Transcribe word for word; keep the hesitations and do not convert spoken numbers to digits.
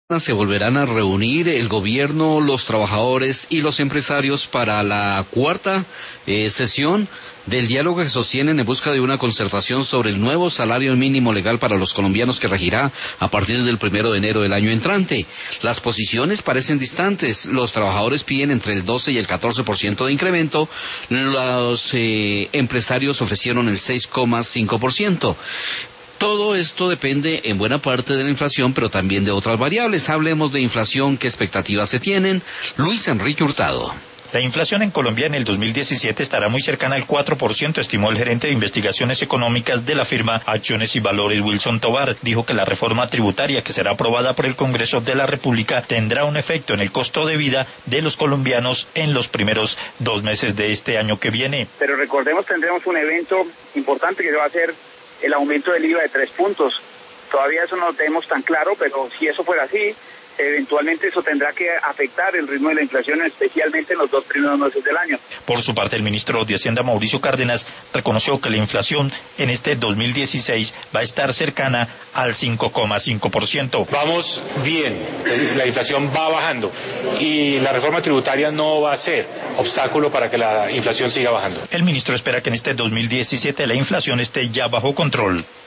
Se volverán a reunir el gobierno, los trabajadores y los empresarios para la cuarta eh, sesión del diálogo que sostienen en busca de una concertación sobre el nuevo salario mínimo legal para los colombianos que regirá a partir del primero de enero del año entrante. Las posiciones parecen distantes. Los trabajadores piden entre el doce y el catorce por ciento de incremento. Los eh, empresarios ofrecieron el seis coma cinco por ciento. Todo esto depende en buena parte de la inflación, pero también de otras variables. Hablemos de inflación, qué expectativas se tienen. Luis Enrique Hurtado. La inflación en Colombia en el dos mil diecisiete estará muy cercana al cuatro por ciento, estimó el gerente de investigaciones económicas de la firma Acciones y Valores, Wilson Tovar. Dijo que la reforma tributaria que será aprobada por el Congreso de la República tendrá un efecto en el costo de vida de los colombianos en los primeros dos meses de este año que viene. Pero recordemos, tendremos un evento importante que va a ser el aumento del I V A de tres puntos. Todavía eso no lo tenemos tan claro, pero si eso fuera así, eventualmente eso tendrá que afectar el ritmo de la inflación, especialmente en los dos primeros meses del año. Por su parte, el ministro de Hacienda, Mauricio Cárdenas, reconoció que la inflación en este dos mil dieciséis va a estar cercana al cinco coma cinco por ciento. Vamos bien, la inflación va bajando y la reforma tributaria no va a ser obstáculo para que la inflación siga bajando. El ministro espera que en este dos mil diecisiete la inflación esté ya bajo control.